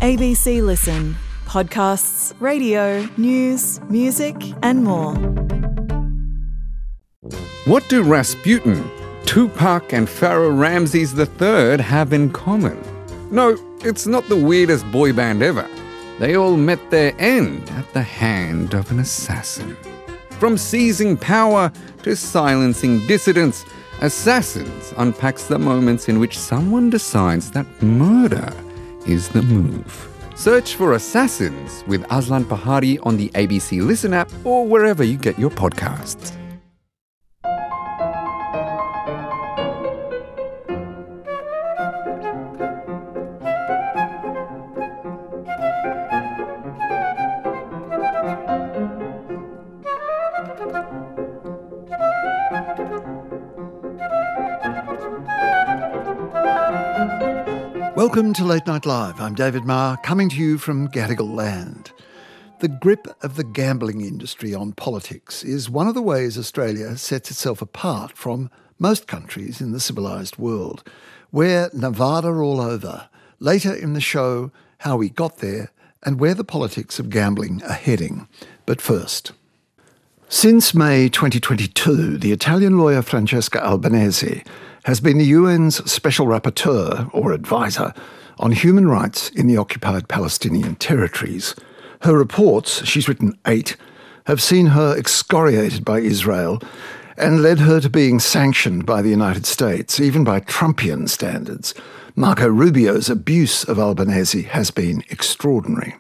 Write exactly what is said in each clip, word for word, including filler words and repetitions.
A B C Listen. Podcasts, radio, news, music and more. What do Rasputin, Tupac and Pharaoh Ramses the third have in common? No, it's not the weirdest boy band ever. They all met their end at the hand of an assassin. From seizing power to silencing dissidents, Assassins unpacks the moments in which someone decides that murder is the move. Search for Assassins with Aslan Pahari on the A B C Listen app or wherever you get your podcasts. Welcome to Late Night Live. I'm David Marr, coming to you from Gadigal land. The grip of the gambling industry on politics is one of the ways Australia sets itself apart from most countries in the civilised world. We're Nevada all over. Later in the show, how we got there and where the politics of gambling are heading. But first, since May twenty twenty-two, the Italian lawyer Francesca Albanese has been the U N's Special Rapporteur, or advisor, on human rights in the occupied Palestinian territories. Her reports, she's written eight, have seen her excoriated by Israel and led her to being sanctioned by the United States, even by Trumpian standards. Marco Rubio's abuse of Albanese has been extraordinary.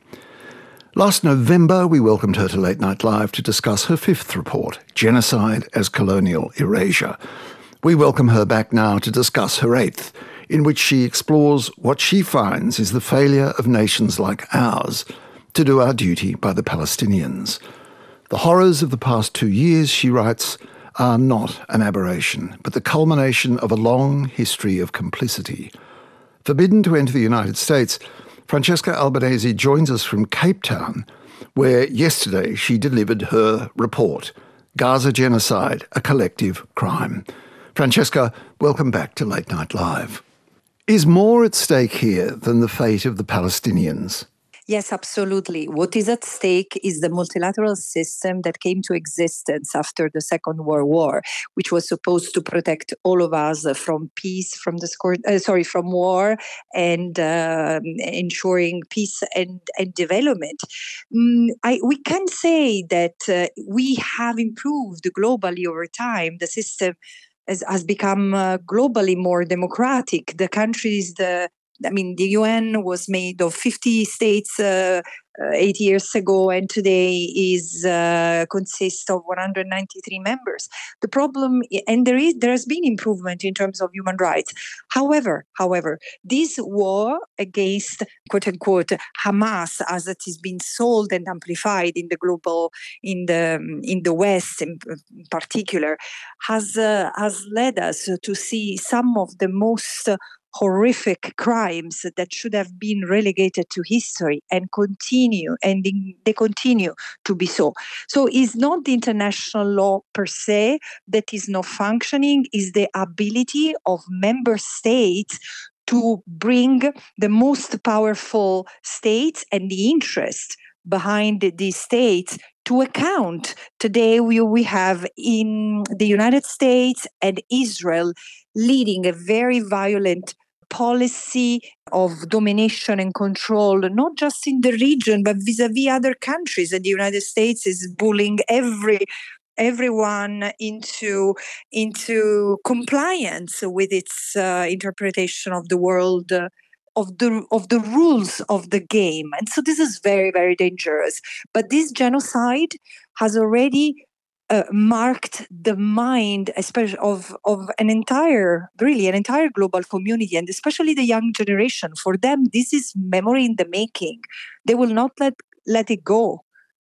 Last November, we welcomed her to Late Night Live to discuss her fifth report, Genocide as Colonial Erasure. We welcome her back now to discuss her eighth, in which she explores what she finds is the failure of nations like ours to do our duty by the Palestinians. The horrors of the past two years, she writes, are not an aberration, but the culmination of a long history of complicity. Forbidden to enter the United States, Francesca Albanese joins us from Cape Town, where yesterday she delivered her report, Gaza Genocide, a Collective Crime. Francesca, welcome back to Late Night Live. Is more at stake here than the fate of the Palestinians? Yes, absolutely. What is at stake is the multilateral system that came to existence after the Second World War, which was supposed to protect all of us from peace, from the score, uh, sorry, from war, and uh, ensuring peace and, and development. Mm, I, we can say that uh, we have improved globally over time. The system has, has become uh, globally more democratic. The countries, the I mean, the U N was made of fifty states uh, uh, eight years ago, and today is uh, consists of one hundred ninety-three members. The problem, and there is there has been improvement in terms of human rights. However, however, this war against quote unquote Hamas, as it is being sold and amplified in the global, in the in the West in particular, has uh, has led us to see some of the most uh, horrific crimes that should have been relegated to history and continue, and they continue to be so. So it's not the international law per se that is not functioning, it's the ability of member states to bring the most powerful states and the interest behind these states to account. Today we, we have in the United States and Israel leading a very violent policy of domination and control, not just in the region, but vis-a-vis other countries. And the United States is bullying every everyone into into compliance with its uh, interpretation of the world, uh, of the of the rules of the game. And so this is very, very dangerous. But this genocide has already Uh, marked the mind, especially of, of an entire, really an entire global community, and especially the young generation. For them, this is memory in the making. They will not let let it go.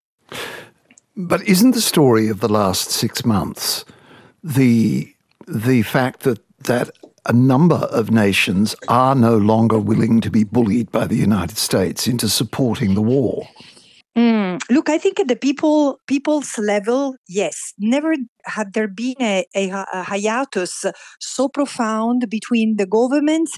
But isn't the story of the last six months the the fact that that a number of nations are no longer willing to be bullied by the United States into supporting the war? Mm, look, I think at the people people's level, yes. Never had there been a, a, a hiatus so profound between the governments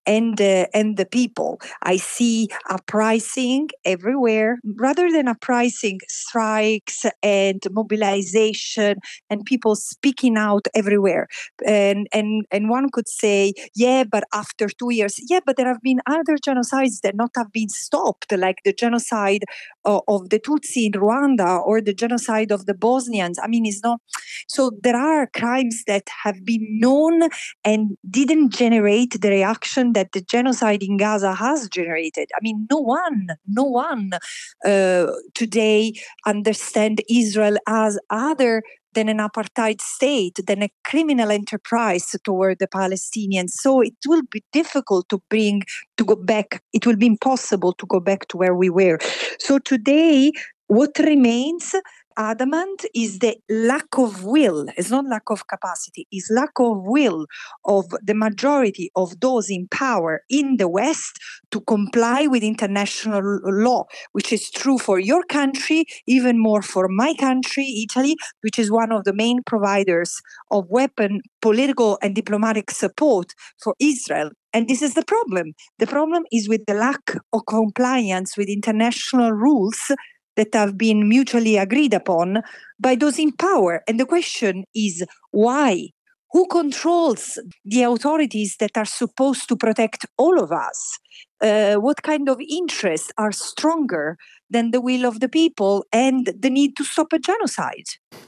and uh, and the people. I see uprising everywhere, rather than uprising, strikes and mobilization and people speaking out everywhere. And and and one could say, yeah, but after two years, yeah, but there have been other genocides that not have been stopped, like the genocide uh, of the Tutsi in Rwanda or the genocide of the Bosnians. I mean, it's not. So there are crimes that have been known and didn't generate the reaction that the genocide in Gaza has generated. I mean, no one, no one uh, today understand Israel as other than an apartheid state, than a criminal enterprise toward the Palestinians. So it will be difficult to bring, to go back. It will be impossible to go back to where we were. So today, what remains adamant is the lack of will. It's not lack of capacity. It's lack of will of the majority of those in power in the West to comply with international law, which is true for your country, even more for my country, Italy, which is one of the main providers of weapon, political and diplomatic support for Israel. And this is the problem. The problem is with the lack of compliance with international rules that have been mutually agreed upon by those in power. And the question is why? Who controls the authorities that are supposed to protect all of us? Uh, what kind of interests are stronger than the will of the people and the need to stop a genocide?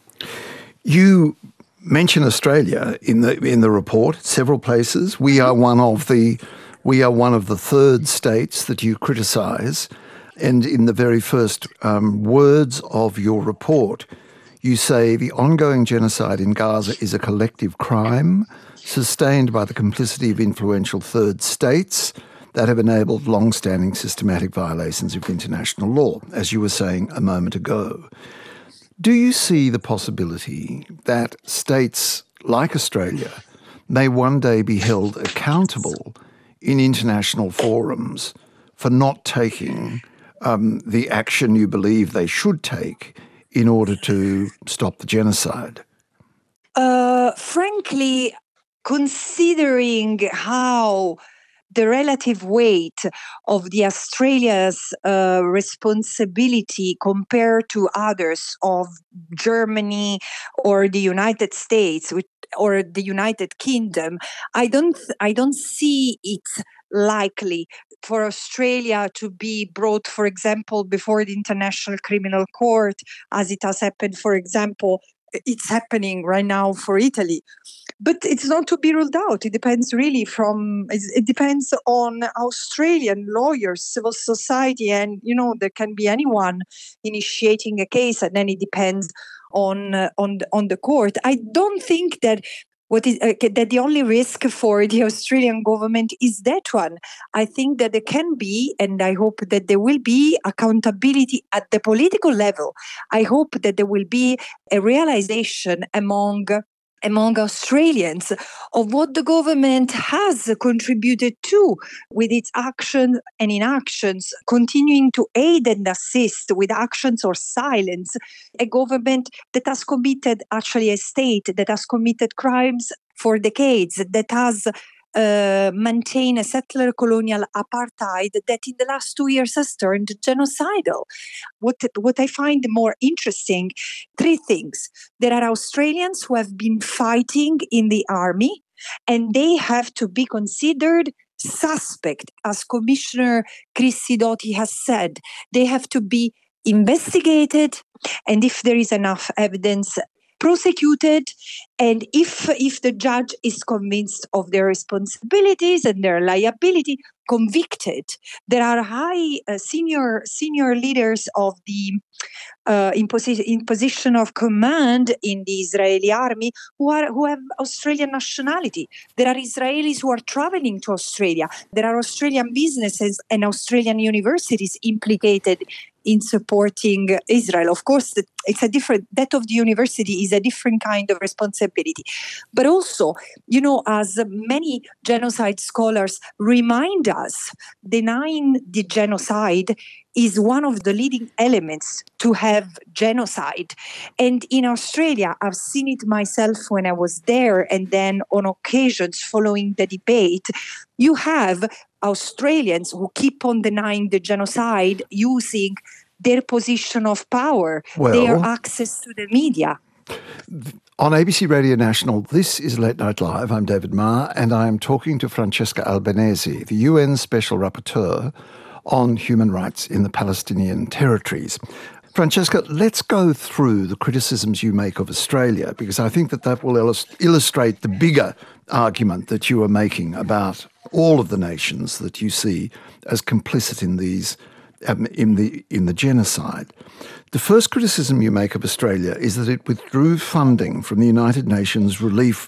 You mention Australia in the in the report, several places. We are one of the we are one of the third states that you criticise. And in the very first um, words of your report, you say the ongoing genocide in Gaza is a collective crime sustained by the complicity of influential third states that have enabled long-standing systematic violations of international law, as you were saying a moment ago. Do you see the possibility that states like Australia may one day be held accountable in international forums for not taking Um, the action you believe they should take in order to stop the genocide? Uh, frankly, considering how the relative weight of the Australia's uh, responsibility compared to others of Germany or the United States or the United Kingdom, I don't I don't see it likely for Australia to be brought, for example, before the International Criminal Court, as it has happened, for example, it's happening right now for Italy. But it's not to be ruled out. It depends really from, it depends on Australian lawyers, civil society, and, you know, there can be anyone initiating a case, and then it depends on, uh, on, on the court. I don't think that What is uh, that the only risk for the Australian government is that one. I think that there can be, and I hope that there will be, accountability at the political level. I hope that there will be a realization among among Australians of what the government has contributed to with its actions and inactions, continuing to aid and assist with actions or silence, a government that has committed, actually a state that has committed crimes for decades, that has uh, maintained a settler colonial apartheid that in the last two years has turned genocidal. What, what I find more interesting, three things. There are Australians who have been fighting in the army, and they have to be considered suspect, as Commissioner Chris Sidoti has said. They have to be investigated, and if there is enough evidence, prosecuted, and if if the judge is convinced of their responsibilities and their liability, convicted. There are high uh, senior senior leaders of the uh, in, posi- in position of command in the Israeli army who are who have Australian nationality. There are Israelis who are traveling to Australia. There are Australian businesses and Australian universities implicated in supporting Israel. Of course, it's a different, that of the university is a different kind of responsibility. But also, you know, as many genocide scholars remind does. Denying the genocide is one of the leading elements to have genocide. And in Australia, I've seen it myself when I was there, and then on occasions following the debate, you have Australians who keep on denying the genocide using their position of power, well, their access to the media. On A B C Radio National, this is Late Night Live. I'm David Marr, and I am talking to Francesca Albanese, the U N Special Rapporteur on human rights in the Palestinian territories. Francesca, let's go through the criticisms you make of Australia, because I think that that will illust- illustrate the bigger argument that you are making about all of the nations that you see as complicit in these um, in the in the genocide. The first criticism you make of Australia is that it withdrew funding from the United Nations relief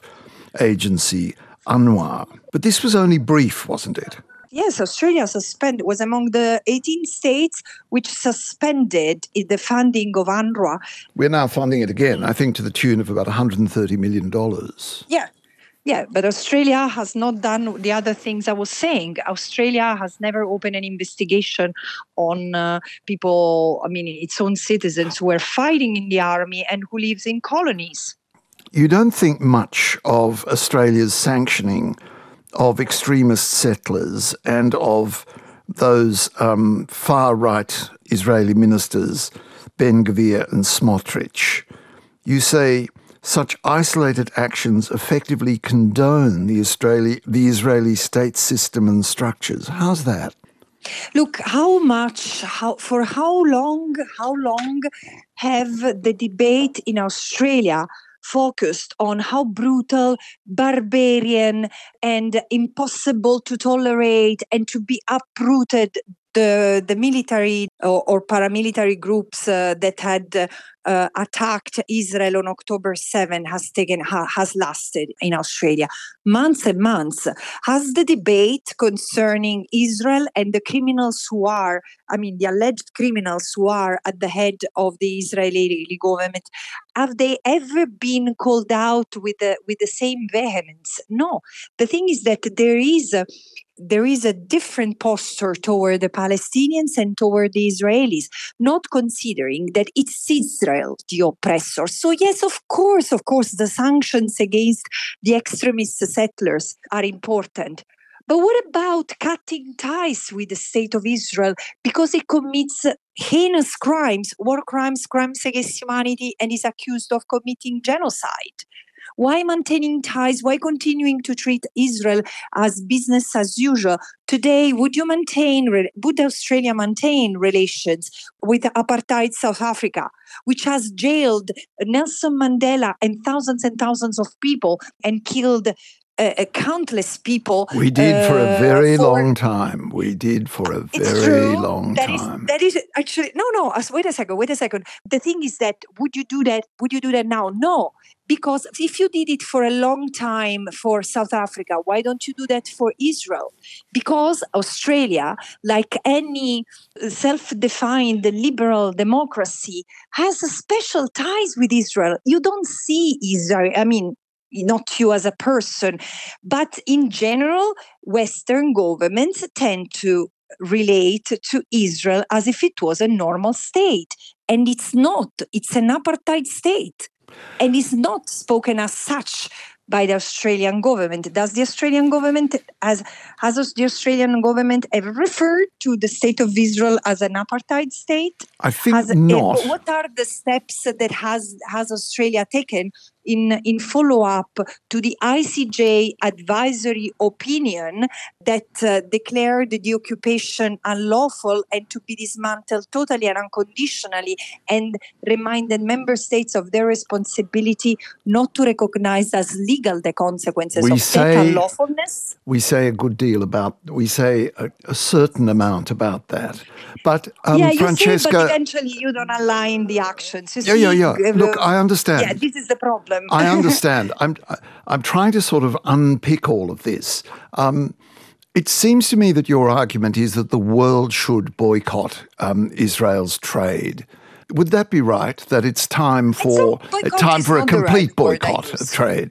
agency UNRWA. But this was only brief, wasn't it? Yes, Australia suspended was among the eighteen states which suspended the funding of UNRWA. We're now funding it again, I think to the tune of about one hundred thirty million dollars. Yeah. Yeah, but Australia has not done the other things I was saying. Australia has never opened an investigation on uh, people, I mean, its own citizens who are fighting in the army and who lives in colonies. You don't think much of Australia's sanctioning of extremist settlers and of those um, far-right Israeli ministers, Ben-Gvir and Smotrich. You say such isolated actions effectively condone the Israeli, the Israeli state system and structures. How's that? Look, how much, how for how long, how long have the debate in Australia focused on how brutal, barbarian, and impossible to tolerate and to be uprooted the, the military or, or paramilitary groups uh, that had uh, uh, attacked Israel on October seventh has taken ha, has lasted in Australia months and months. Has the debate concerning Israel and the criminals who are, I mean, the alleged criminals who are at the head of the Israeli government, have they ever been called out with the with the same vehemence? No. The thing is that there is a there is a different posture toward the Palestinians and toward the Israelis, not considering that it's Israel, the oppressor. So yes, of course, of course, the sanctions against the extremist settlers are important. But what about cutting ties with the state of Israel because it commits heinous crimes, war crimes, crimes against humanity, and is accused of committing genocide? Why maintaining ties? Why continuing to treat Israel as business as usual? Today, would you maintain, would Australia maintain relations with apartheid South Africa, which has jailed Nelson Mandela and thousands and thousands of people and killed Uh, uh, countless people? We did uh, for a very for, long time. We did for a very long that time. Is, that is actually no, no. Wait a second. Wait a second. The thing is that would you do that? Would you do that now? No, because if you did it for a long time for South Africa, why don't you do that for Israel? Because Australia, like any self-defined liberal democracy, has a special ties with Israel. You don't see Israel. I mean. Not you as a person, but in general, Western governments tend to relate to Israel as if it was a normal state. And it's not. It's an apartheid state. And it's not spoken as such by the Australian government. Does the Australian government, has, has the Australian government ever referred to the state of Israel as an apartheid state? I think has, not. Uh, what are the steps that has, has Australia taken in, in follow-up to the I C J advisory opinion that uh, declared the occupation unlawful and to be dismantled totally and unconditionally, and reminded member states of their responsibility not to recognize as legal the consequences we of say, that unlawfulness? We say a good deal about, we say a, a certain amount about that. But um, yeah, you Francesca... say, but eventually you don't align the actions. You yeah, see, yeah, yeah. Uh, Look, I understand. Yeah, this is the problem. I understand. I'm I'm trying to sort of unpick all of this. Um, it seems to me that your argument is that the world should boycott um, Israel's trade. Would that be right? That it's time for so uh, time for a complete right boycott of trade?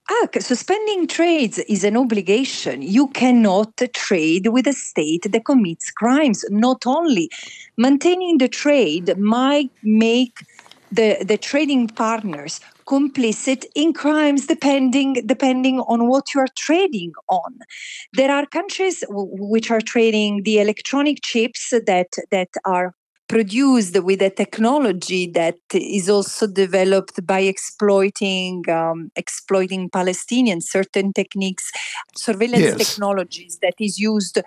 Ah, suspending trades is an obligation. You cannot trade with a state that commits crimes. Not only maintaining the trade might make the, the trading partners complicit in crimes depending depending on what you are trading on. There are countries w- which are trading the electronic chips that that are produced with a technology that is also developed by exploiting um, exploiting Palestinians, certain techniques, surveillance Yes. technologies that is used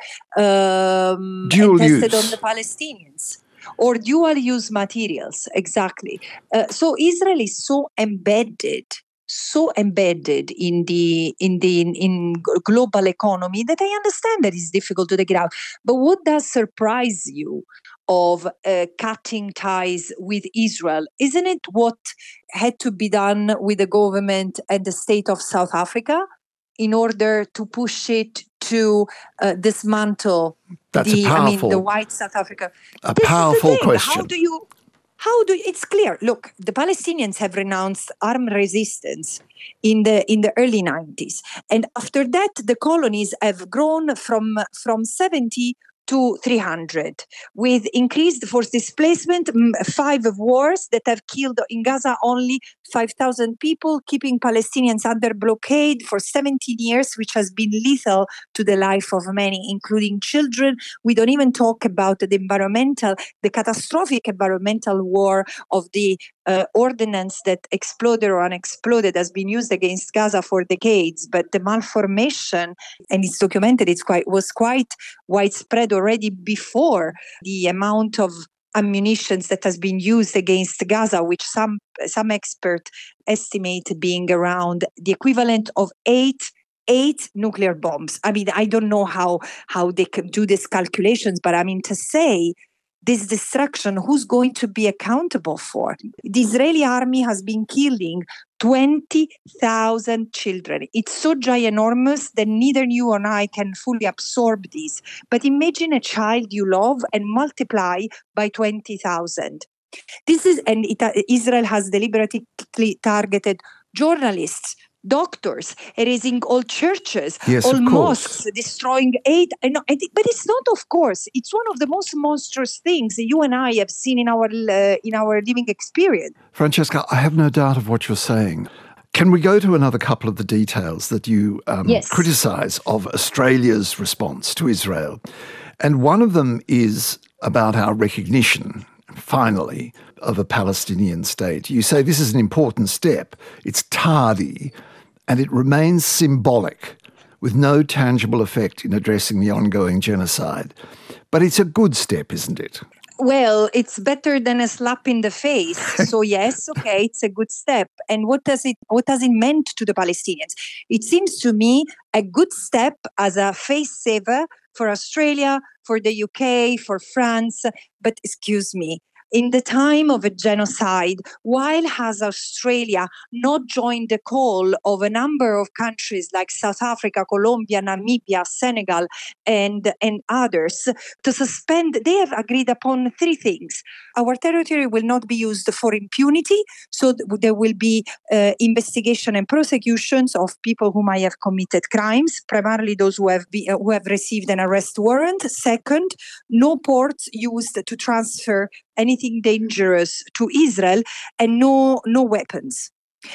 um, Dual and tested use. on the Palestinians. Or dual-use materials, exactly. Uh, so Israel is so embedded, so embedded in the in the in, in global economy that I understand that it's difficult to take it out. But what does surprise you of uh, cutting ties with Israel? Isn't it what had to be done with the government and the state of South Africa in order to push it to uh, dismantle That's the, a I mean, the powerful, white South Africa? a This is the powerful thing. question. How do you, how do, it's clear. Look, the Palestinians have renounced armed resistance in the in the early nineties. And after that, the colonies have grown from, from seventy to three hundred, with increased forced displacement, five wars that have killed in Gaza only five thousand people, keeping Palestinians under blockade for seventeen years, which has been lethal to the life of many, including children. We don't even talk about the environmental, the catastrophic environmental war of the uh, ordinance that exploded or unexploded has been used against Gaza for decades, but the malformation, and it's documented, it's quite was quite widespread already before the amount of ammunition that has been used against Gaza, which some some experts estimate being around the equivalent of eight eight nuclear bombs. I mean, I don't know how how they can do these calculations, but I mean to say this destruction, who's going to be accountable for? The Israeli army has been killing twenty thousand children. It's so ginormous that neither you or I can fully absorb this. But imagine a child you love and multiply by twenty thousand. This is, and it, uh, Israel has deliberately targeted journalists, doctors, erasing all churches, Yes, all of course. mosques, destroying aid. And, but it's not, of course. It's one of the most monstrous things you and I have seen in our uh, in our living experience. Francesca, I have no doubt of what you're saying. Can we go to another couple of the details that you um, Yes. criticise of Australia's response to Israel? And one of them is about our recognition, finally, of a Palestinian state. You say this is an important step. It's tardy, and it remains symbolic, with no tangible effect in addressing the ongoing genocide. But it's a good step, isn't it? Well, it's better than a slap in the face. So yes, okay, it's a good step. And what does it what does it mean to the Palestinians? It seems to me a good step as a face saver for Australia, for the U K, for France. But excuse me, in the time of a genocide, why has Australia not joined the call of a number of countries like South Africa, Colombia, Namibia, Senegal, and, and others to suspend? They have agreed upon three things. Our territory will not be used for impunity, so there will be uh, investigation and prosecutions of people who might have committed crimes, primarily those who have, be, uh, who have received an arrest warrant. Second, no ports used to transfer anything dangerous to Israel, and no no weapons.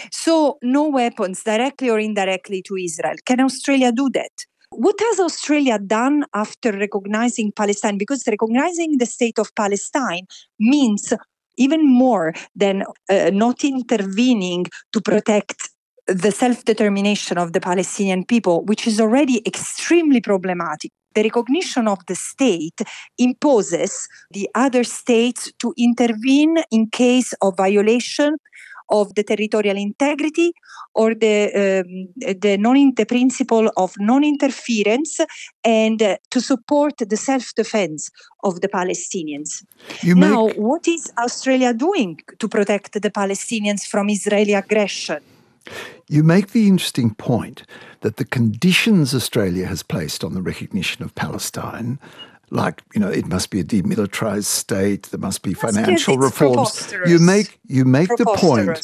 So no weapons directly or indirectly to Israel. Can Australia do that? What has Australia done after recognizing Palestine? Because recognizing the state of Palestine means even more than uh, not intervening to protect the self-determination of the Palestinian people, which is already extremely problematic. The recognition of the state imposes the other states to intervene in case of violation of the territorial integrity or the um, the, non, the principle of non-interference, and uh, to support the self-defense of the Palestinians. You now, make... what is Australia doing to protect the Palestinians from Israeli aggression? You make the interesting point that the conditions Australia has placed on the recognition of Palestine, like, you know, it must be a demilitarised state, there must be financial it's reforms. preposterous. You make you make the point Preposterous.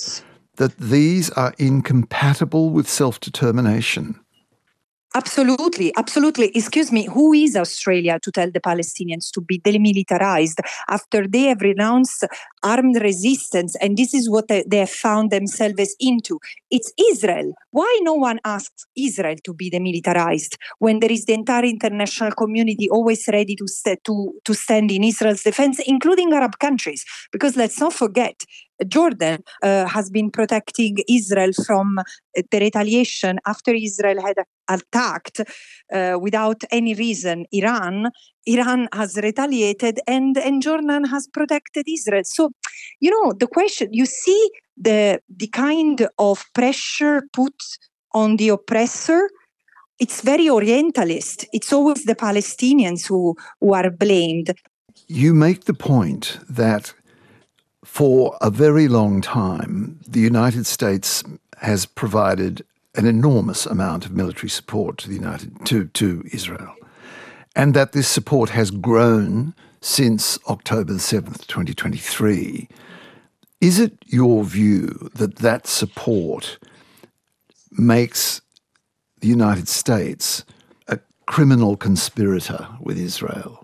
that these are incompatible with self-determination? Absolutely, absolutely. Excuse me, who is Australia to tell the Palestinians to be demilitarized after they have renounced armed resistance? And this is what they, they have found themselves into. It's Israel. Why no one asks Israel to be demilitarized when there is the entire international community always ready to, st- to, to stand in Israel's defense, including Arab countries? Because let's not forget, Jordan uh, has been protecting Israel from uh, the retaliation after Israel had attacked uh, without any reason Iran. Iran has retaliated and, and Jordan has protected Israel. So, you know, the question, you see the, the kind of pressure put on the oppressor. It's very Orientalist. It's always the Palestinians who, who are blamed. You make the point that for a very long time, the United States has provided an enormous amount of military support to the United to, to Israel, and that this support has grown since October the seventh, twenty twenty-three. Is it your view that that support makes the United States a criminal conspirator with Israel?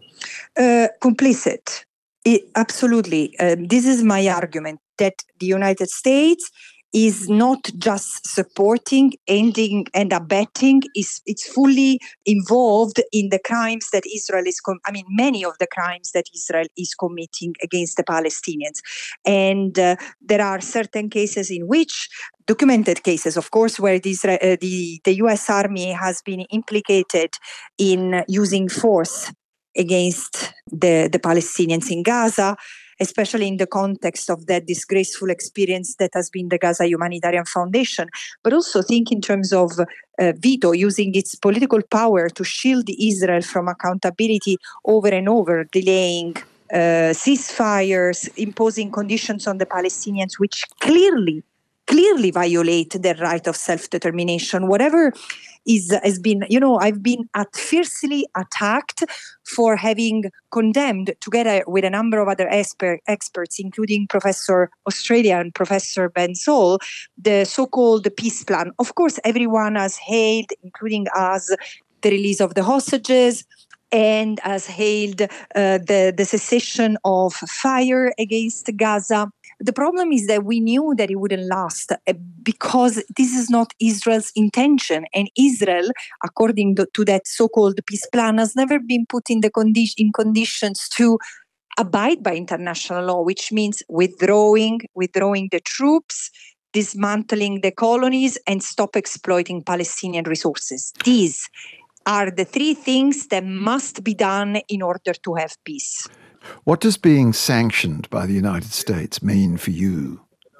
Uh, complicit. It, absolutely. Uh, this is my argument, that the United States is not just supporting, aiding and abetting, is it's fully involved in the crimes that Israel is, com- I mean, many of the crimes that Israel is committing against the Palestinians. And uh, there are certain cases in which, documented cases, of course, where the, Israel, uh, the, the U S Army has been implicated in using force against the, the Palestinians in Gaza, especially in the context of that disgraceful experience that has been the Gaza Humanitarian Foundation, but also think in terms of uh, veto, using its political power to shield Israel from accountability over and over, delaying uh, ceasefires, imposing conditions on the Palestinians which clearly, clearly violate their right of self-determination. Whatever is has been, you know, I've been at fiercely attacked for having condemned, together with a number of other expert, experts, including Professor Australia and Professor Ben Saul, the so-called peace plan. Of course, everyone has hailed, including us, the release of the hostages, and has hailed uh, the, the cessation of fire against Gaza. The problem is that we knew that it wouldn't last uh, because this is not Israel's intention. And Israel, according to, to that so-called peace plan, has never been put in the condi- in conditions to abide by international law, which means withdrawing, withdrawing the troops, dismantling the colonies, and stop exploiting Palestinian resources. These are the three things that must be done in order to have peace. What does being sanctioned by the United States mean for you?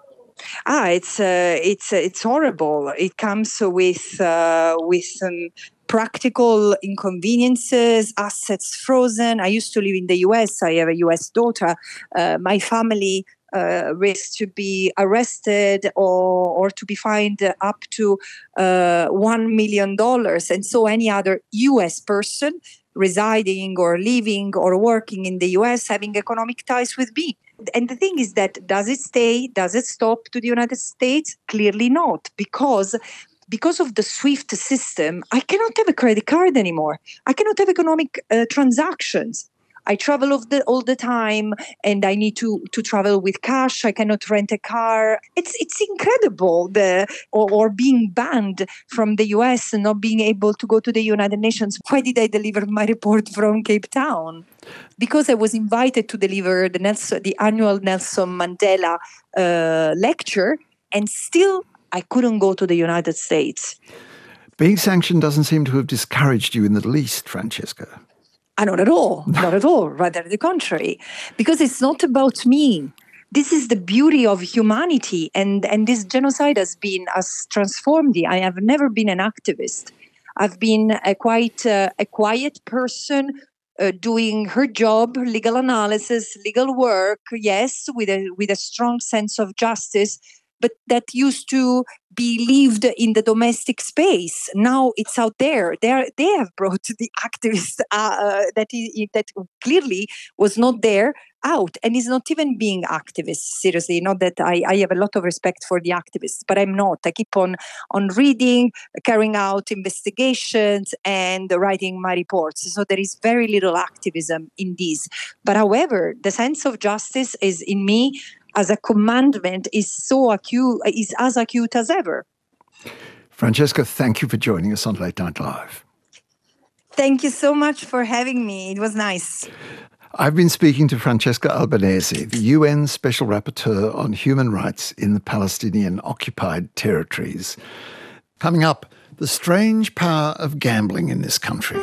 Ah, it's uh, it's uh, it's horrible. It comes with uh, with um, practical inconveniences, assets frozen. I used to live in the U S. I have a U S daughter. Uh, my family uh, risks to be arrested or or to be fined up to uh, one million dollars, and so any other U S person residing or living or working in the U S having economic ties with me. And the thing is that, does it stay? Does it stop to the United States? Clearly not, because because of the SWIFT system, I cannot have a credit card anymore. I cannot have economic uh, transactions. I travel all the, all the time, and I need to, to travel with cash. I cannot rent a car. It's it's incredible, the or, or being banned from the U S and not being able to go to the United Nations. Why did I deliver my report from Cape Town? Because I was invited to deliver the Nelson, the annual Nelson Mandela uh, lecture, and still I couldn't go to the United States. Being sanctioned doesn't seem to have discouraged you in the least, Francesca. Uh, not at all, not at all, rather the contrary, because it's not about me. This is the beauty of humanity, and, and this genocide has been, has transformed me. I have never been an activist. I've been a quite uh, a quiet person uh, doing her job, legal analysis, legal work, yes, with a with a strong sense of justice, but that used to be lived in the domestic space. Now it's out there. They they have brought the activists uh, that is, that clearly was not there out, and is not even being activists. Seriously, not that I, I have a lot of respect for the activists, but I'm not. I keep on on reading, carrying out investigations, and writing my reports. So there is very little activism in this. But however, the sense of justice is in me as a commandment is so acute, is as acute as ever. Francesca, thank you for joining us on Late Night Live. Thank you so much for having me. It was nice. I've been speaking to Francesca Albanese, the U N Special Rapporteur on Human Rights in the Palestinian occupied territories. Coming up, the strange power of gambling in this country.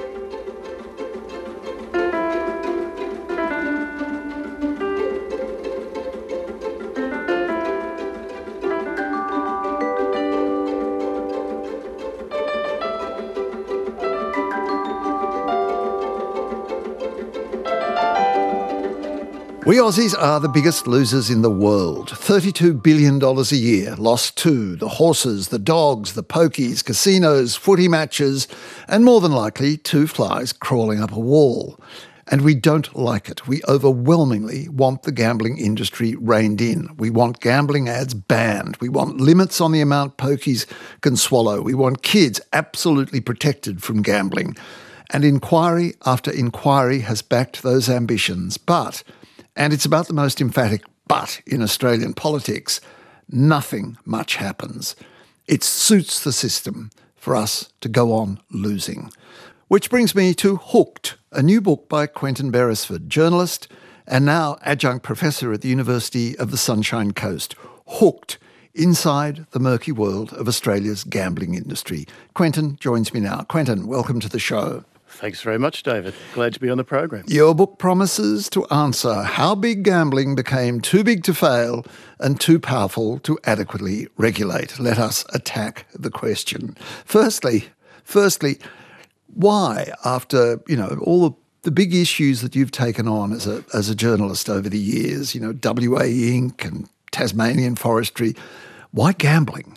We Aussies are the biggest losers in the world. thirty-two billion dollars a year lost to the horses, the dogs, the pokies, casinos, footy matches, and more than likely two flies crawling up a wall. And we don't like it. We overwhelmingly want the gambling industry reined in. We want gambling ads banned. We want limits on the amount pokies can swallow. We want kids absolutely protected from gambling. And inquiry after inquiry has backed those ambitions. But, and it's about the most emphatic but in Australian politics, nothing much happens. It suits the system for us to go on losing. Which brings me to Hooked, a new book by Quentin Beresford, journalist and now adjunct professor at the University of the Sunshine Coast. Hooked, inside the murky world of Australia's gambling industry. Quentin joins me now. Quentin, welcome to the show. Thanks very much, David. Glad to be on the program. Your book promises to answer how big gambling became too big to fail and too powerful to adequately regulate. Let us attack the question. Firstly, firstly, why, after, you know, all the, the big issues that you've taken on as a as a journalist over the years, you know, W A Incorporated and Tasmanian Forestry, why gambling?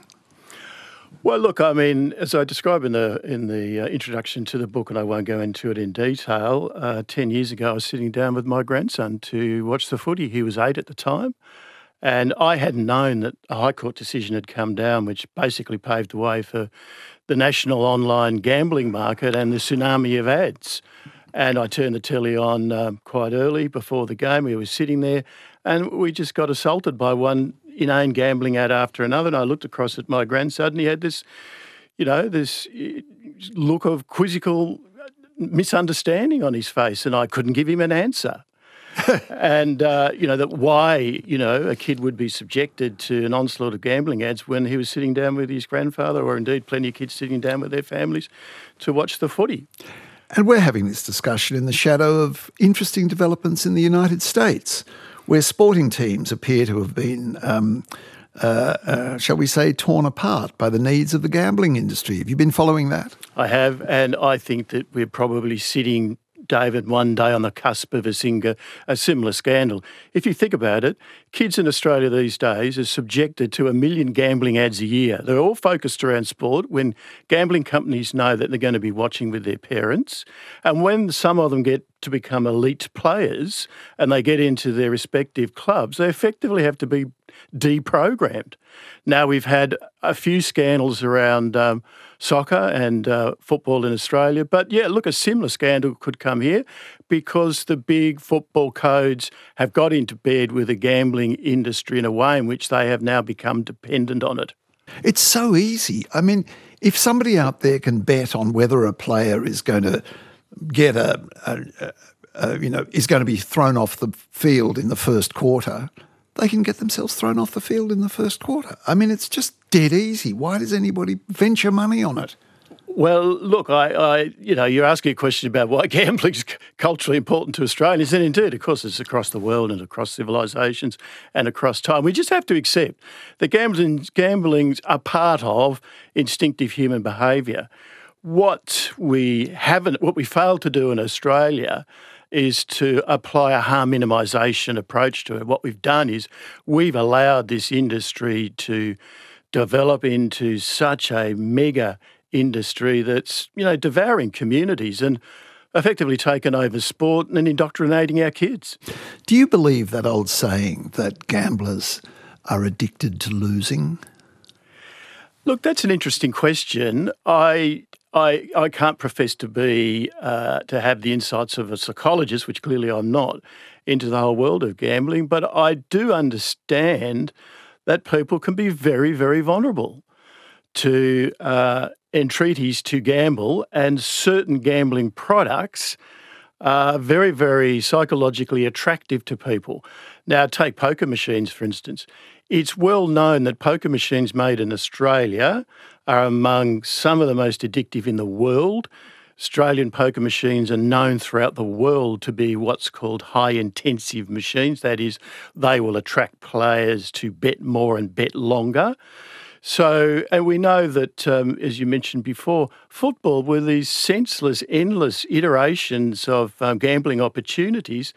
Well, look, I mean, as I describe in the in the uh, introduction to the book, and I won't go into it in detail, uh, ten years ago I was sitting down with my grandson to watch the footy. He was eight at the time, and I hadn't known that a High Court decision had come down which basically paved the way for the national online gambling market and the tsunami of ads. And I turned the telly on um, quite early before the game. We were sitting there, and we just got assaulted by one inane gambling ad after another. And I looked across at my grandson, and he had this, you know, this look of quizzical misunderstanding on his face, and I couldn't give him an answer. and, uh, you know, that why, you know, a kid would be subjected to an onslaught of gambling ads when he was sitting down with his grandfather, or indeed plenty of kids sitting down with their families to watch the footy. And we're having this discussion in the shadow of interesting developments in the United States, where sporting teams appear to have been, um, uh, uh, shall we say, torn apart by the needs of the gambling industry. Have you been following that? I have, and I think that we're probably sitting, David, one day on the cusp of a, singer, a similar scandal. If you think about it, kids in Australia these days are subjected to a million gambling ads a year. They're all focused around sport when gambling companies know that they're going to be watching with their parents. And when some of them get to become elite players and they get into their respective clubs, they effectively have to be deprogrammed. Now, we've had a few scandals around um, soccer and uh, football in Australia, but yeah, look, a similar scandal could come here because the big football codes have got into bed with the gambling industry in a way in which they have now become dependent on it. It's so easy. I mean, if somebody out there can bet on whether a player is going to get a, a, a, a you know, is going to be thrown off the field in the first quarter, they can get themselves thrown off the field in the first quarter. I mean, it's just dead easy. Why does anybody venture money on it? Well, look, I, I, you know, you're asking a question about why gambling is culturally important to Australians, and indeed, of course, it's across the world and across civilisations and across time. We just have to accept that gambling, gambling's a part of instinctive human behaviour. What we haven't, what we failed to do in Australia is to apply a harm minimisation approach to it. What we've done is we've allowed this industry to develop into such a mega industry that's, you know, devouring communities and effectively taken over sport and indoctrinating our kids. Do you believe that old saying that gamblers are addicted to losing? Look, that's an interesting question. I I, I can't profess to be uh, to have the insights of a psychologist, which clearly I'm not, into the whole world of gambling, but I do understand that people can be very, very vulnerable to uh, entreaties to gamble, and certain gambling products are very, very psychologically attractive to people. Now, take poker machines, for instance. It's well known that poker machines made in Australia are among some of the most addictive in the world. Australian poker machines are known throughout the world to be what's called high-intensive machines. That is, they will attract players to bet more and bet longer. So, and we know that, um, as you mentioned before, football were these senseless, endless iterations of um, gambling opportunities.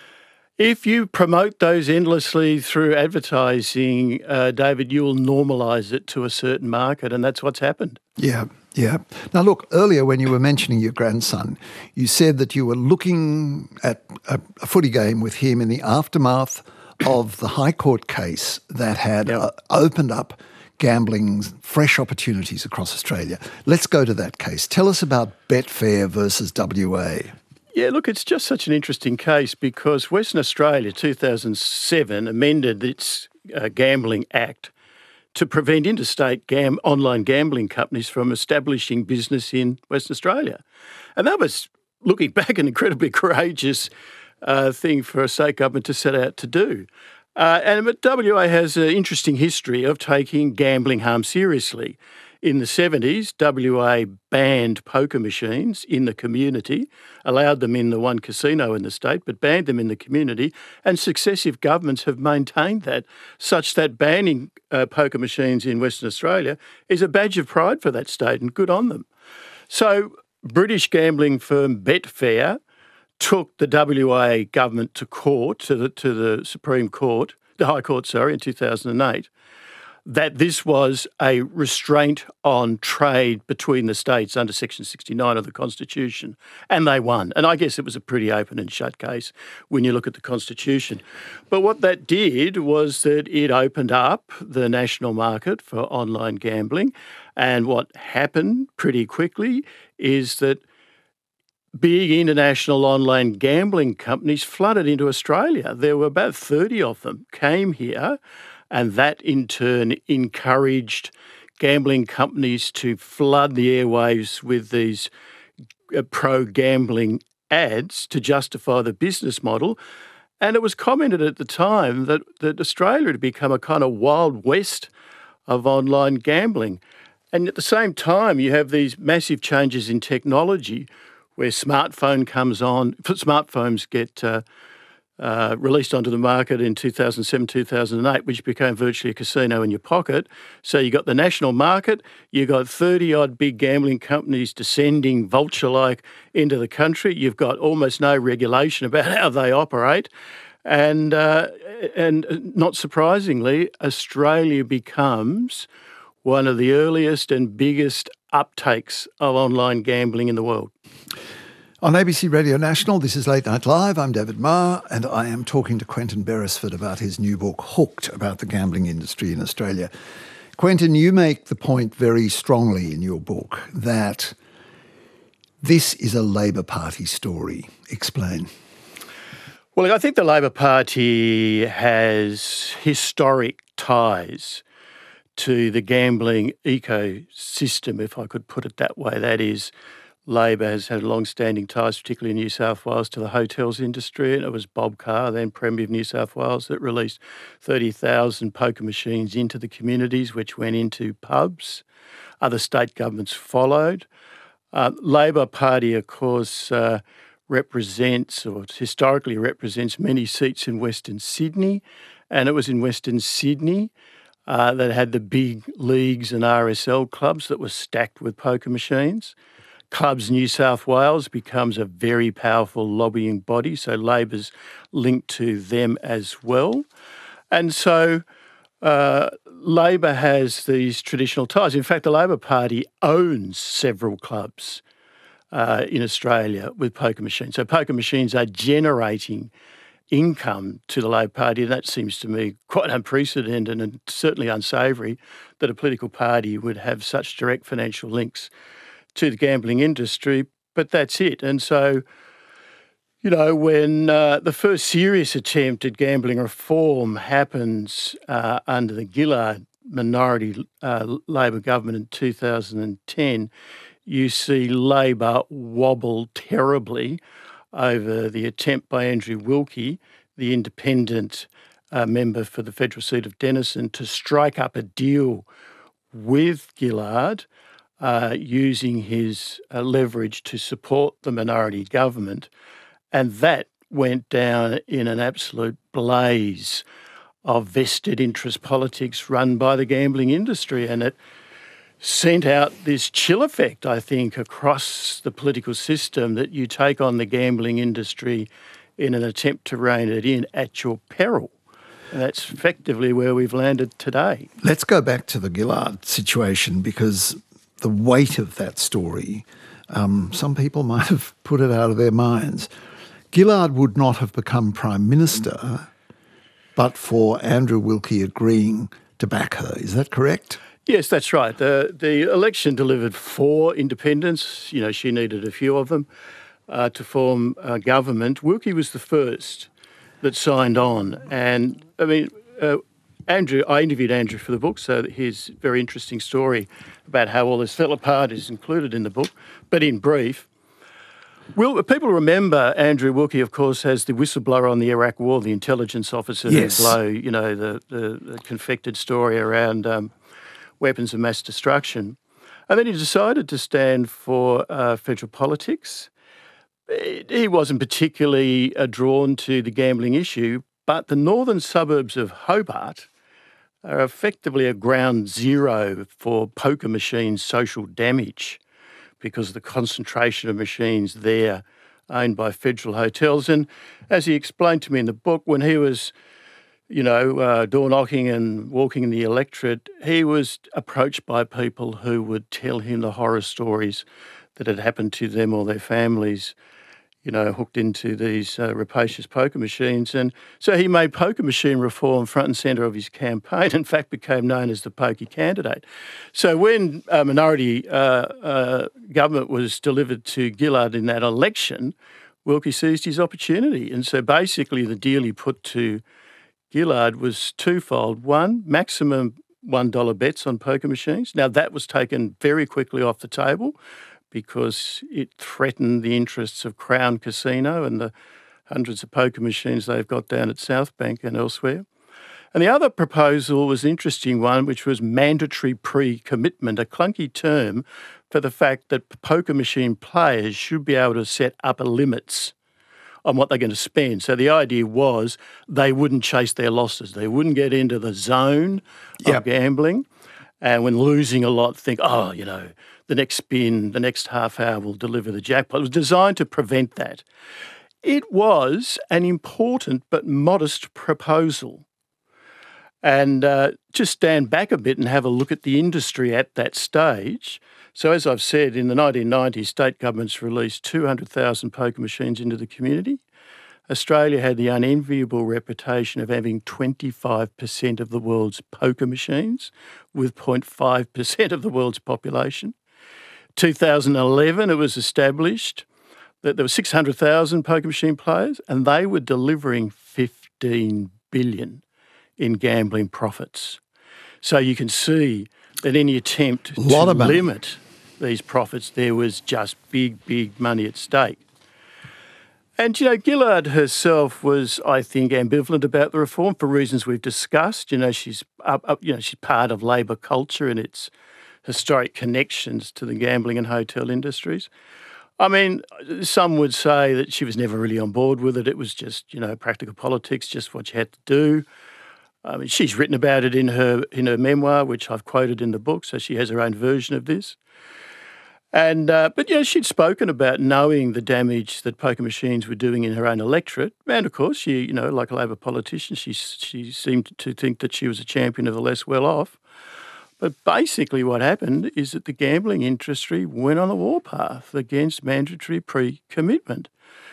If you promote those endlessly through advertising, uh, David, you will normalise it to a certain market, and that's what's happened. Yeah, yeah. Now, look, earlier when you were mentioning your grandson, you said that you were looking at a, a footy game with him in the aftermath of the High Court case that had Yep. uh, opened up gambling, fresh opportunities across Australia. Let's go to that case. Tell us about Betfair versus W A. Yeah, look, it's just such an interesting case because Western Australia, two thousand seven, amended its uh, Gambling Act to prevent interstate gam- online gambling companies from establishing business in Western Australia. And that was, looking back, an incredibly courageous uh, thing for a state government to set out to do. Uh, and but W A has an interesting history of taking gambling harm seriously. In the seventies, W A banned poker machines in the community, allowed them in the one casino in the state, but banned them in the community, and successive governments have maintained that, such that banning uh, poker machines in Western Australia is a badge of pride for that state, and good on them. So British gambling firm Betfair took the W A government to court, to the, to the Supreme Court, the High Court, sorry, in two thousand eight, that this was a restraint on trade between the states under Section sixty-nine of the Constitution, and they won. And I guess it was a pretty open and shut case when you look at the Constitution. But what that did was that it opened up the national market for online gambling, and what happened pretty quickly is that big international online gambling companies flooded into Australia. There were about thirty of them came here, and that in turn encouraged gambling companies to flood the airwaves with these uh, pro-gambling ads to justify the business model. And it was commented at the time that, that Australia had become a kind of wild west of online gambling. And at the same time, you have these massive changes in technology where smartphone comes on, smartphones get uh, uh, released onto the market in two thousand seven, two thousand eight, which became virtually a casino in your pocket. So you got the national market, you got thirty-odd big gambling companies descending vulture-like into the country. You've got almost no regulation about how they operate. And, uh, and not surprisingly, Australia becomes one of the earliest and biggest uptakes of online gambling in the world. On A B C Radio National, this is Late Night Live. I'm David Marr, and I am talking to Quentin Beresford about his new book, Hooked, about the gambling industry in Australia. Quentin, you make the point very strongly in your book that this is a Labor Party story. Explain. Well, I think the Labor Party has historic ties to the gambling ecosystem, if I could put it that way. That is, Labor has had long-standing ties, particularly in New South Wales, to the hotels industry, and it was Bob Carr, then Premier of New South Wales, that released thirty thousand poker machines into the communities, which went into pubs. Other state governments followed. Uh, Labor Party, of course, uh, represents, or historically represents, many seats in Western Sydney, and it was in Western Sydney uh, that had the big leagues and R S L clubs that were stacked with poker machines. Clubs New South Wales becomes a very powerful lobbying body, so Labor's linked to them as well. And so uh, Labor has these traditional ties. In fact, the Labor Party owns several clubs uh, in Australia with poker machines. So poker machines are generating income to the Labor Party, and that seems to me quite unprecedented and certainly unsavoury that a political party would have such direct financial links to the gambling industry, but that's it. And so, you know, when uh, the first serious attempt at gambling reform happens uh, under the Gillard minority uh, Labor government in two thousand ten, you see Labor wobble terribly over the attempt by Andrew Wilkie, the independent uh, member for the federal seat of Denison, to strike up a deal with Gillard uh, using his uh, leverage to support the minority government. And that went down in an absolute blaze of vested interest politics run by the gambling industry. And it sent out this chill effect, I think, across the political system that you take on the gambling industry in an attempt to rein it in at your peril. And that's effectively where we've landed today. Let's go back to the Gillard situation, because the weight of that story, um, some people might have put it out of their minds. Gillard would not have become Prime Minister but for Andrew Wilkie agreeing to back her. Is that correct? Yes, that's right. The the election delivered four independents. You know, she needed a few of them uh, to form a government. Wilkie was the first that signed on. And, I mean, uh, Andrew, I interviewed Andrew for the book, so his very interesting story about how all this fell apart is included in the book. But in brief, Will, people remember Andrew Wilkie, of course, as the whistleblower on the Iraq War, the intelligence officer yes. who blow, you know, the, the, the confected story around Um, weapons of mass destruction. And then he decided to stand for uh, federal politics. He wasn't particularly uh, drawn to the gambling issue, but the northern suburbs of Hobart are effectively a ground zero for poker machines' social damage because of the concentration of machines there owned by federal hotels. And as he explained to me in the book, when he was you know, uh, door knocking and walking in the electorate, he was approached by people who would tell him the horror stories that had happened to them or their families, you know, hooked into these uh, rapacious poker machines. And so he made poker machine reform front and centre of his campaign, in fact became known as the pokey candidate. So when a minority uh, uh, government was delivered to Gillard in that election, Wilkie seized his opportunity. And so basically the deal he put to Gillard was twofold. One, maximum one dollar bets on poker machines. Now, that was taken very quickly off the table because it threatened the interests of Crown Casino and the hundreds of poker machines they've got down at Southbank and elsewhere. And the other proposal was an interesting one, which was mandatory pre-commitment, a clunky term for the fact that poker machine players should be able to set upper limits on what they're going to spend. So the idea was they wouldn't chase their losses. They wouldn't get into the zone of yep. gambling. And when losing a lot, think, oh, you know, the next spin, the next half hour will deliver the jackpot. It was designed to prevent that. It was an important but modest proposal. And uh, just stand back a bit and have a look at the industry at that stage. So as I've said, in the nineteen nineties, state governments released two hundred thousand poker machines into the community. Australia had the unenviable reputation of having twenty-five percent of the world's poker machines with zero point five percent of the world's population. two thousand eleven, it was established that there were six hundred thousand poker machine players and they were delivering fifteen billion in gambling profits. So you can see that any attempt to limit these profits, there was just big, big money at stake. And, you know, Gillard herself was, I think, ambivalent about the reform for reasons we've discussed. You know, she's up, up, you know, she's part of Labor culture and its historic connections to the gambling and hotel industries. I mean, some would say that she was never really on board with it. It was just, you know, practical politics, just what you had to do. I mean, she's written about it in her in her memoir, which I've quoted in the book, so she has her own version of this. And uh, but yeah, she'd spoken about knowing the damage that poker machines were doing in her own electorate, and of course, she, you know, like a Labor politician, she she seemed to think that she was a champion of the less well off. But basically, what happened is that the gambling industry went on the warpath against mandatory pre-commitment.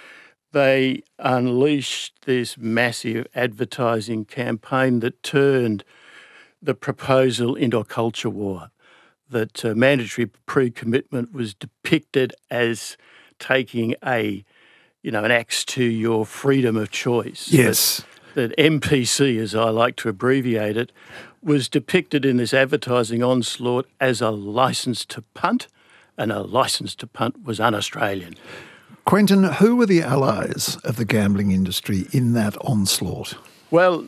They unleashed this massive advertising campaign that turned the proposal into a culture war. That uh, mandatory pre-commitment was depicted as taking a, you know, an axe to your freedom of choice. Yes. That, that M P C, as I like to abbreviate it, was depicted in this advertising onslaught as a licence to punt, and a licence to punt was un-Australian. Quentin, who were the allies of the gambling industry in that onslaught? Well,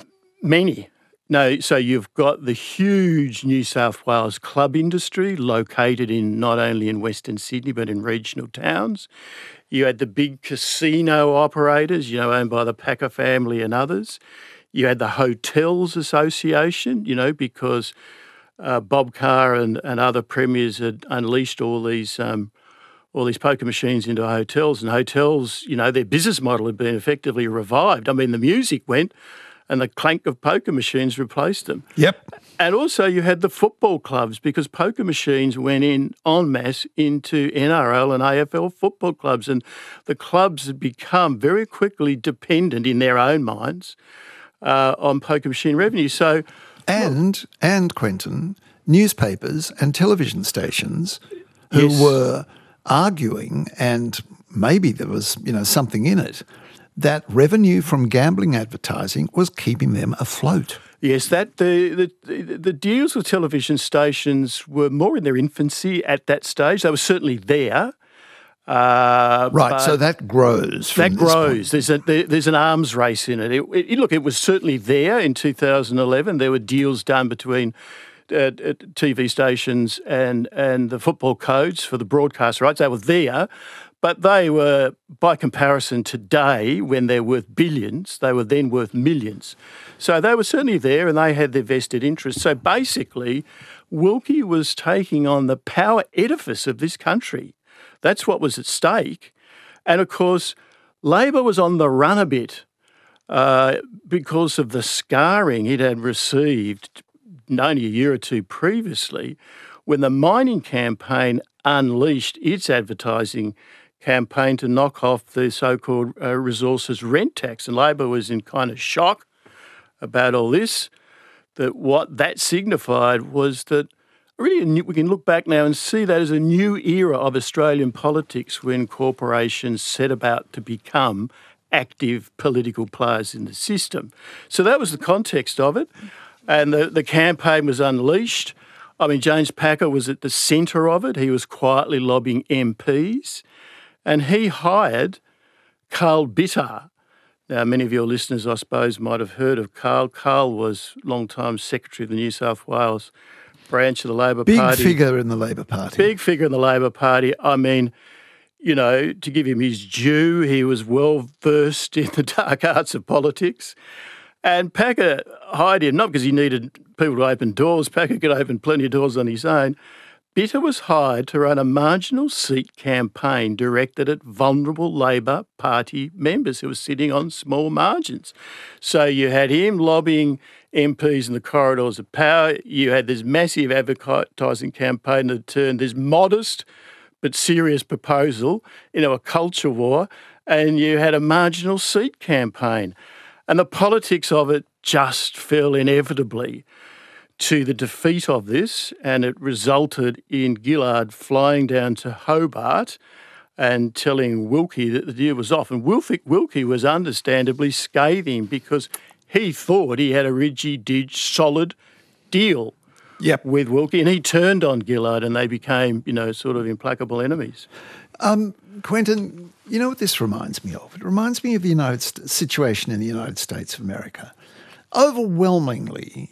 many. No, so you've got the huge New South Wales club industry located in not only in Western Sydney but in regional towns. You had the big casino operators, you know, owned by the Packer family and others. You had the Hotels Association, you know, because uh, Bob Carr and, and other premiers had unleashed all these um, all these poker machines into hotels, and hotels, you know, their business model had been effectively revived. I mean, the music went, and the clank of poker machines replaced them. Yep. And also you had the football clubs, because poker machines went in en masse into N R L and A F L football clubs, and the clubs had become very quickly dependent in their own minds uh, on poker machine revenue. So, And, well, and Quentin, newspapers and television stations who yes. were arguing, and maybe there was, you know, something in it, that revenue from gambling advertising was keeping them afloat. Yes, that the, the the deals with television stations were more in their infancy at that stage. They were certainly there. Uh, right, so that grows. From that this grows. point. There's a there, there's an arms race in it. It, it. Look, it was certainly there in two thousand eleven. There were deals done between uh, T V stations and and the football codes for the broadcast rights. They were there. But they were, by comparison today, when they're worth billions, they were then worth millions. So they were certainly there, and they had their vested interests. So basically, Wilkie was taking on the power edifice of this country. That's what was at stake. And of course, Labor was on the run a bit uh, because of the scarring it had received only a year or two previously, when the mining campaign unleashed its advertising campaign to knock off the so-called uh, resources rent tax. And Labor was in kind of shock about all this, that what that signified was that really a new, we can look back now and see that as a new era of Australian politics, when corporations set about to become active political players in the system. So that was the context of it. And the, the campaign was unleashed. I mean, James Packer was at the centre of it. He was quietly lobbying M Ps. And he hired Carl Bitter. Now, many of your listeners, I suppose, might have heard of Carl. Carl was long-time Secretary of the New South Wales branch of the Labor Big Party. Big figure in the Labor Party. Big figure in the Labor Party. I mean, you know, to give him his due, he was well-versed in the dark arts of politics. And Packer hired him, not because he needed people to open doors. Packer could open plenty of doors on his own. Bitter was hired to run a marginal seat campaign directed at vulnerable Labor Party members who were sitting on small margins. So you had him lobbying M Ps in the corridors of power. You had this massive advertising campaign that turned this modest but serious proposal into a culture war, and you had a marginal seat campaign. And the politics of it just fell inevitably to the defeat of this, and it resulted in Gillard flying down to Hobart and telling Wilkie that the deal was off. And Wilkie, Wilkie was understandably scathing, because he thought he had a ridgy-dig solid deal yep. with Wilkie, and he turned on Gillard, and they became, you know, sort of implacable enemies. Um, Quentin, you know what this reminds me of? It reminds me of the United St- situation in the United States of America. Overwhelmingly,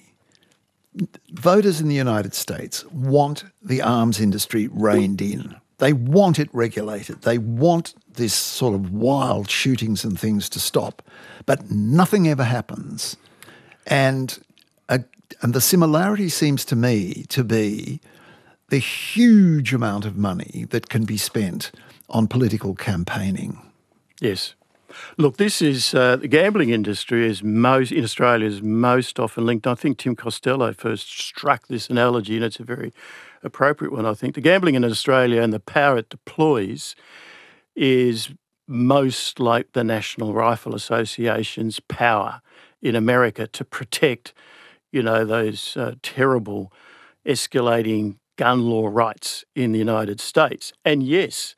voters in the United States want the arms industry reined in. They want it regulated. They want this sort of wild shootings and things to stop. But nothing ever happens. And, uh, and the similarity seems to me to be the huge amount of money that can be spent on political campaigning. Yes. Look, this is uh, the gambling industry is most in Australia is most often linked. I think Tim Costello first struck this analogy, and it's a very appropriate one. I think the gambling in Australia and the power it deploys is most like the National Rifle Association's power in America to protect, you know, those uh, terrible escalating gun law rights in the United States. And yes,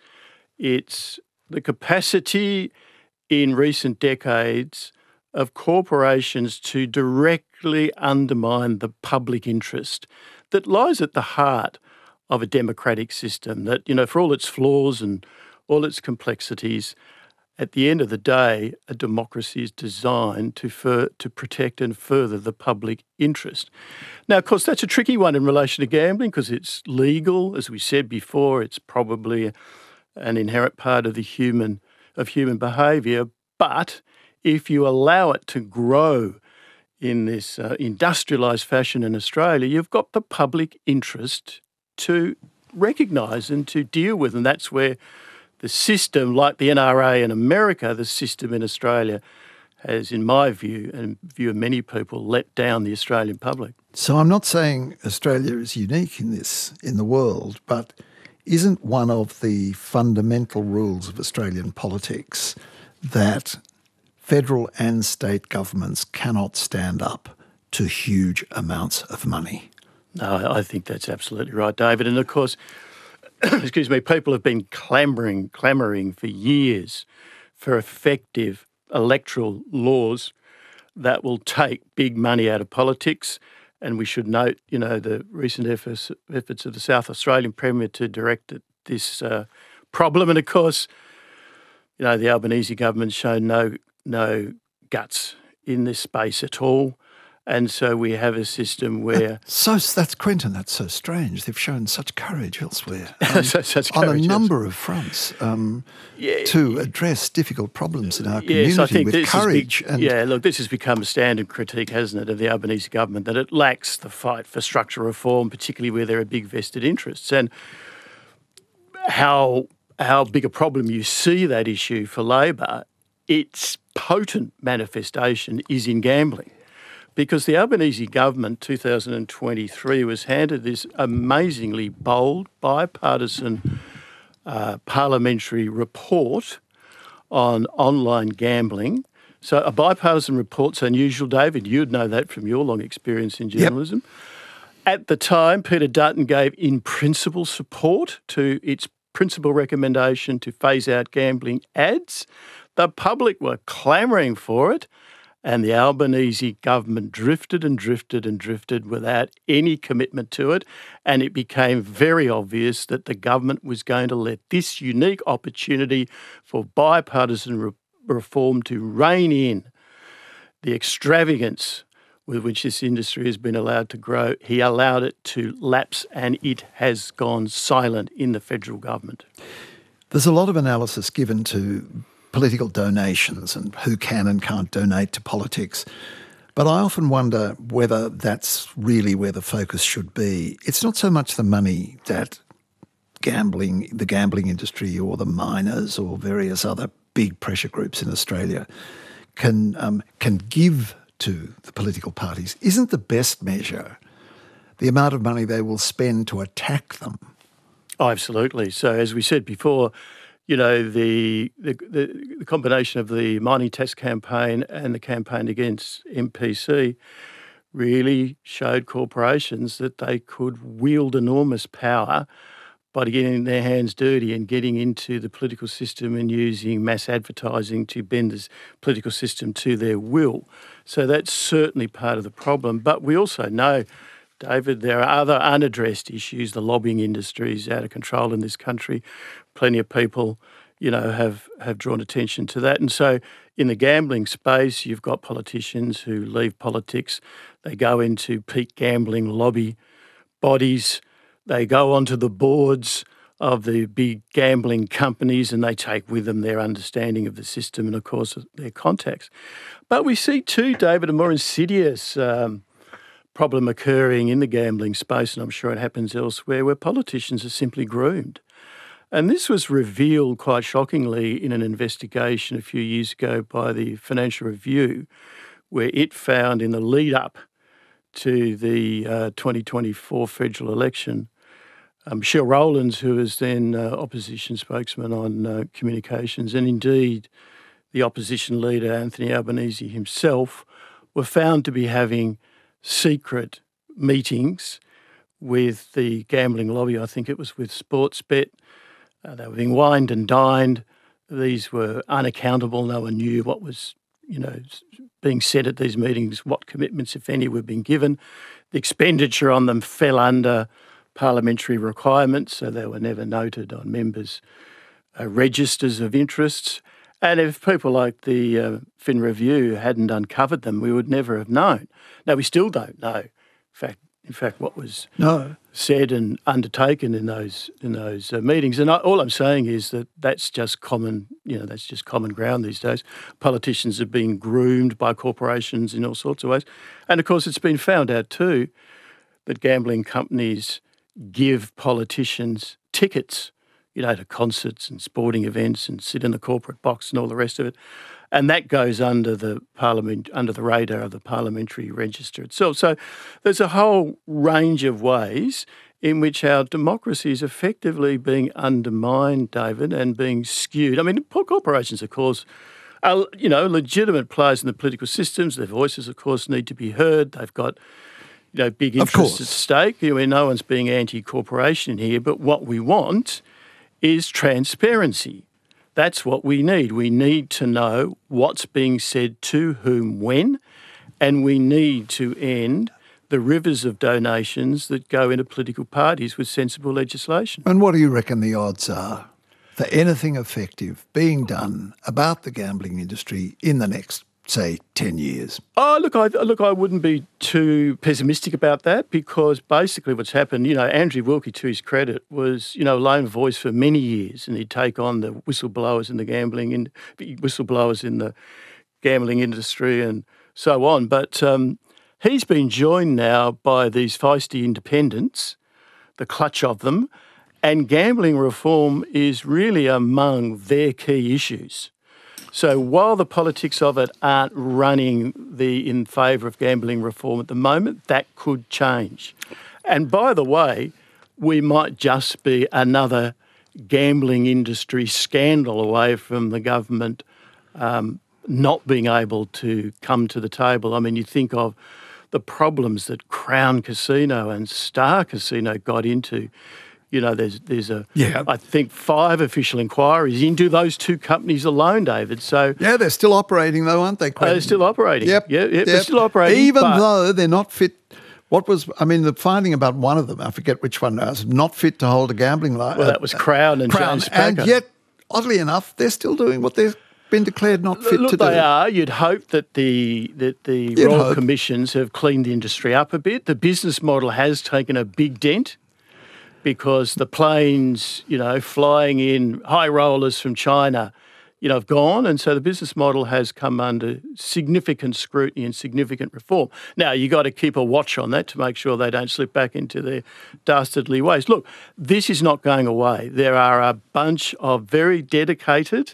it's the capacity in recent decades of corporations to directly undermine the public interest that lies at the heart of a democratic system that, you know, for all its flaws and all its complexities, at the end of the day, a democracy is designed to fur- to protect and further the public interest. Now, of course, that's a tricky one in relation to gambling because it's legal. As we said before, it's probably an inherent part of the human of human behaviour. But if you allow it to grow in this uh, industrialised fashion in Australia, you've got the public interest to recognise and to deal with, and that's where the system, like the N R A in America, the system in Australia has, in my view, and view of many people, let down the Australian public. So I'm not saying Australia is unique in this, in the world, but isn't one of the fundamental rules of Australian politics that federal and state governments cannot stand up to huge amounts of money? No, I think that's absolutely right, David. And of course, excuse me, people have been clamouring, clamouring for years for effective electoral laws that will take big money out of politics. And we should note, you know, the recent efforts, efforts of the South Australian Premier to direct this uh, problem. And of course, you know, the Albanese government's shown no no guts in this space at all. And so we have a system where... That, so that's Quentin, that's so strange. They've shown such courage elsewhere um, such, such on courage, a number yes. of fronts um, yeah, to address difficult problems in our community yes, I think with this courage. Be, and yeah, look, this has become a standard critique, hasn't it, of the Albanese government, that it lacks the fight for structural reform, particularly where there are big vested interests. And how how big a problem you see that issue for Labor, its potent manifestation is in gambling. Because the Albanese government, two thousand twenty-three, was handed this amazingly bold, bipartisan uh, parliamentary report on online gambling. So a bipartisan report's unusual, David. You'd know that from your long experience in journalism. Yep. At the time, Peter Dutton gave in principle support to its principal recommendation to phase out gambling ads. The public were clamouring for it. And the Albanese government drifted and drifted and drifted without any commitment to it. And it became very obvious that the government was going to let this unique opportunity for bipartisan re- reform to rein in the extravagance with which this industry has been allowed to grow. He allowed it to lapse, and it has gone silent in the federal government. There's a lot of analysis given to political donations and who can and can't donate to politics. But I often wonder whether that's really where the focus should be. It's not so much the money that gambling, the gambling industry or the miners or various other big pressure groups in Australia can um, can give to the political parties. Isn't the best measure the amount of money they will spend to attack them? Oh, absolutely. So as we said before, you know, the, the the the combination of the mining tax campaign and the campaign against M P C really showed corporations that they could wield enormous power by getting their hands dirty and getting into the political system and using mass advertising to bend the political system to their will. So that's certainly part of the problem. But we also know, David, there are other unaddressed issues. The lobbying industry is out of control in this country. Plenty of people, you know, have, have drawn attention to that. And so in the gambling space, you've got politicians who leave politics. They go into peak gambling lobby bodies. They go onto the boards of the big gambling companies and they take with them their understanding of the system and, of course, their contacts. But we see too, David, a more insidious um, problem occurring in the gambling space, and I'm sure it happens elsewhere, where politicians are simply groomed. And this was revealed quite shockingly in an investigation a few years ago by the Financial Review, where it found in the lead up to the uh, twenty twenty-four federal election, um, Michelle Rowlands, who was then uh, opposition spokesman on uh, communications, and indeed the opposition leader, Anthony Albanese himself, were found to be having secret meetings with the gambling lobby. I think it was with Sportsbet. Uh, they were being wined and dined. These were unaccountable. No one knew what was, you know, being said at these meetings, what commitments, if any, were being given. The expenditure on them fell under parliamentary requirements, so they were never noted on members' uh, registers of interests. And if people like the uh, Fin Review hadn't uncovered them, we would never have known. Now, we still don't know. In fact, in fact, what was no. said and undertaken in those in those uh, meetings. And I, all I'm saying is that that's just common. You know, that's just common ground these days. Politicians are being groomed by corporations in all sorts of ways, and of course, it's been found out too that gambling companies give politicians tickets, you know, to concerts and sporting events and sit in the corporate box and all the rest of it. And that goes under the parliament, under the radar of the parliamentary register itself. So there's a whole range of ways in which our democracy is effectively being undermined, David, and being skewed. I mean, corporations, of course, are, you know, legitimate players in the political systems. Their voices, of course, need to be heard. They've got, you know, big interests at stake. I mean, no one's being anti-corporation here, but what we want is transparency. That's what we need. We need to know what's being said to whom when, and we need to end the rivers of donations that go into political parties with sensible legislation. And what do you reckon the odds are for anything effective being done about the gambling industry in the next, say, ten years? Oh, look, I look, I wouldn't be too pessimistic about that, because basically what's happened, you know, Andrew Wilkie, to his credit, was, you know, a lone voice for many years, and he'd take on the whistleblowers in the gambling, in, whistleblowers in the gambling industry and so on. But um, he's been joined now by these feisty independents, the clutch of them, and gambling reform is really among their key issues. So while the politics of it aren't running the in favour of gambling reform at the moment, that could change. And by the way, we might just be another gambling industry scandal away from the government um, not being able to come to the table. I mean, you think of the problems that Crown Casino and Star Casino got into. You know, there's there's a, yeah. I think, five official inquiries into those two companies alone, David. So yeah, they're still operating though, aren't they, Quentin? They're still operating. Yep. Yeah, yep, yep. They're still operating. Even but, though they're not fit. What was, I mean, the finding about one of them, I forget which one now, is not fit to hold a gambling license. Well, that was Crown and Crown. James Packer. And yet, oddly enough, they're still doing what they've been declared not fit Look, to do. they are. You'd hope that the that the You'd Royal hope. Commissions have cleaned the industry up a bit. The business model has taken a big dent, because the planes, you know, flying in high rollers from China, you know, have gone. And so the business model has come under significant scrutiny and significant reform. Now, you got to keep a watch on that to make sure they don't slip back into their dastardly ways. Look, this is not going away. There are a bunch of very dedicated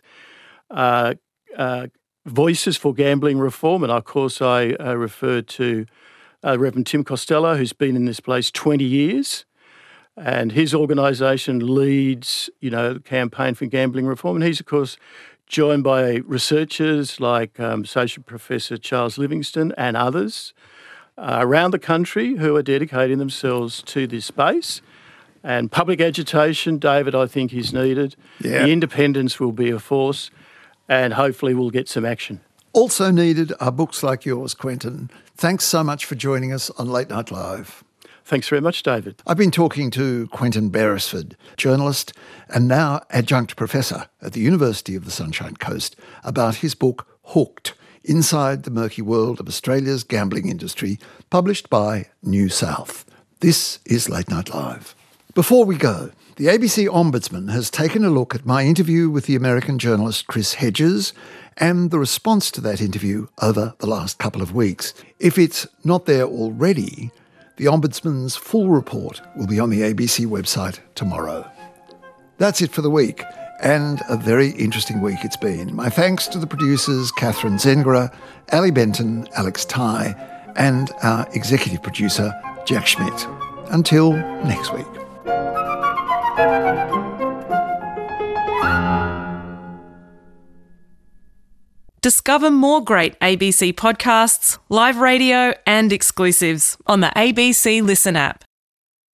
uh, uh, voices for gambling reform. And of course, I uh, refer to uh, Reverend Tim Costello, who's been in this place twenty years. And his organisation leads, you know, the campaign for gambling reform. And he's, of course, joined by researchers like um, Associate Professor Charles Livingston and others uh, around the country who are dedicating themselves to this space. And public agitation, David, I think is needed. Yeah. The independence will be a force, and hopefully we'll get some action. Also needed are books like yours, Quentin. Thanks so much for joining us on Late Night Live. Thanks very much, David. I've been talking to Quentin Beresford, journalist and now adjunct professor at the University of the Sunshine Coast, about his book Hooked, Inside the Murky World of Australia's Gambling Industry, published by New South. This is Late Night Live. Before we go, the A B C Ombudsman has taken a look at my interview with the American journalist Chris Hedges and the response to that interview over the last couple of weeks. If it's not there already, the Ombudsman's full report will be on the A B C website tomorrow. That's it for the week, and a very interesting week it's been. My thanks to the producers Catherine Zengara, Ali Benton, Alex Ty, and our executive producer Jack Schmidt. Until next week. Discover more great A B C podcasts, live radio and exclusives on the A B C Listen app.